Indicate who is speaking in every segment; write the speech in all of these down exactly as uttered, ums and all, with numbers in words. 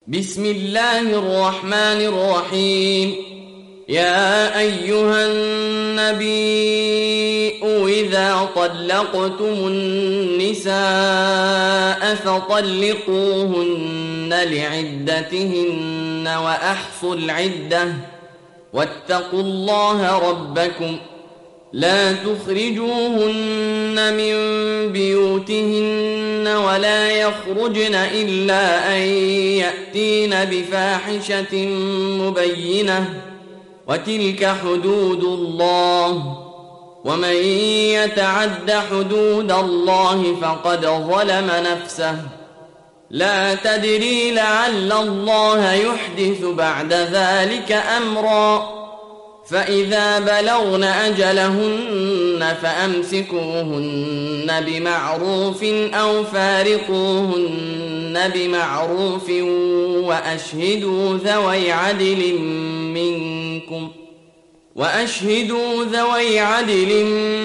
Speaker 1: بسم الله الرحمن الرحيم. يا أيها النبي إذا طلقتم النساء فطلقوهن لعدتهن وأحصوا العدة واتقوا الله ربكم لا تخرجوهن من بيوتهن ولا يخرجن إلا أن يأتين بفاحشة مبينة وتلك حدود الله ومن يتعد حدود الله فقد ظلم نفسه لا تدري لعل الله يحدث بعد ذلك أمرا فإذا بلغن أجلهن فأمسكوهن بمعروف أو فارقوهن بمعروف وأشهدوا ذوي عدل منكم وأشهدوا ذوي عدل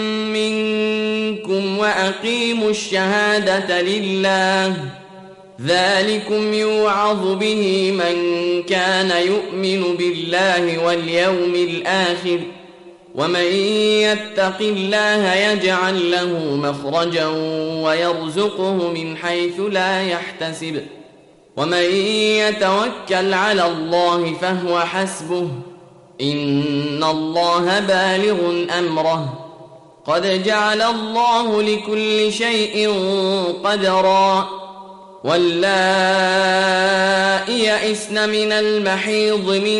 Speaker 1: منكم وأقيموا الشهادة لله ذلكم يوعظ به من كان يؤمن بالله واليوم الآخر ومن يتق الله يجعل له مخرجا ويرزقه من حيث لا يحتسب ومن يتوكل على الله فهو حسبه إن الله بالغ أمره قد جعل الله لكل شيء قدرا واللائي يئسن من المحيض من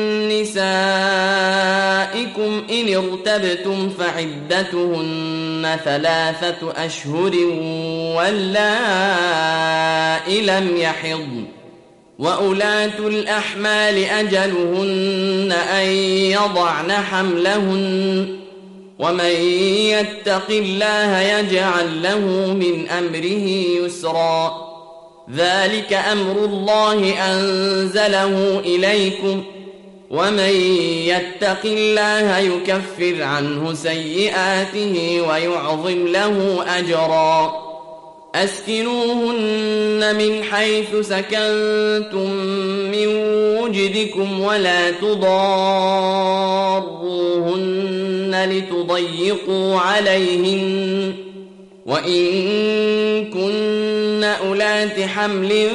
Speaker 1: نسائكم إن ارتبتم فعدتهن ثلاثة أشهر واللائي لم يحضن وأولاة الأحمال أجلهن أن يضعن حملهن ومن يتق الله يجعل له من أمره يسرا ذلك أمر الله أنزله إليكم ومن يتق الله يكفر عنه سيئاته ويعظم له أجرا أسكنوهن من حيث سكنتم من وجدكم ولا تضاروهن لتضيقوا عليهن وإن كن أولات حمل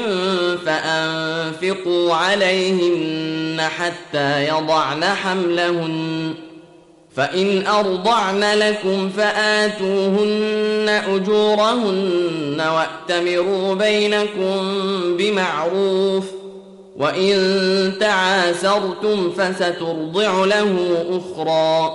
Speaker 1: فأنفقوا عليهن حتى يضعن حملهن فإن أرضعن لكم فآتوهن أجورهن وأتمروا بينكم بمعروف وإن تعاسرتم فسترضع له أخرى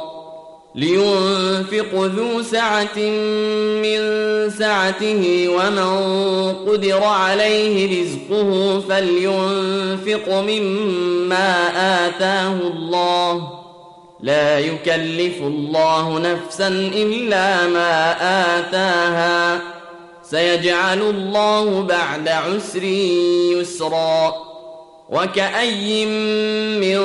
Speaker 1: لينفق ذو سعة من سعته ومن قدر عليه رزقه فلينفق مما آتاه الله لا يكلف الله نفسا إلا ما آتاها سيجعل الله بعد عسر يسرا وكأي من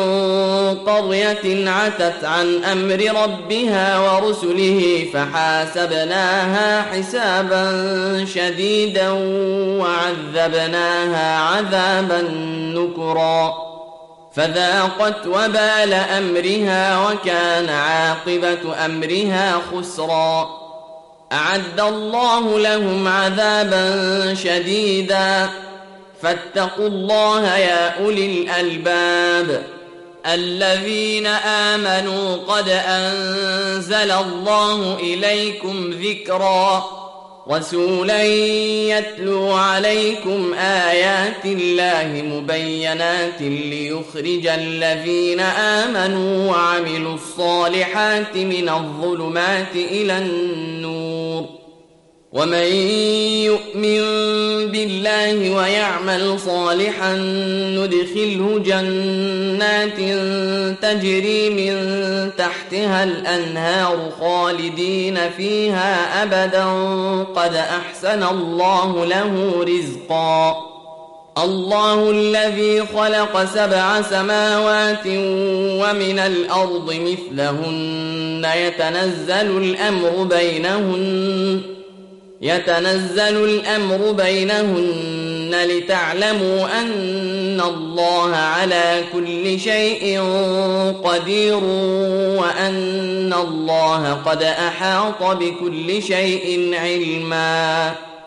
Speaker 1: قرية عتت عن أمر ربها ورسله فحاسبناها حسابا شديدا وعذبناها عذابا نكرا فذاقت وبال أمرها وكان عاقبة أمرها خسرا أعد الله لهم عذابا شديدا فاتقوا الله يا أولي الألباب الذين آمنوا قد أنزل الله إليكم ذكرا رسولا يتلو عليكم آيات الله مبينات ليخرج الذين آمنوا وعملوا الصالحات من الظلمات إلى النور ومن يؤمن بالله ويعمل صالحا ندخله جنات تجري من تحتها الأنهار خالدين فيها أبدا قد أحسن الله له رزقا الله الذي خلق سبع سماوات ومن الأرض مثلهن يتنزل الأمر بينهن يتنزل الأمر بينهن فيهن لتعلموا أن الله على كل شيء قدير وأن الله قد أحاط بكل شيء علما.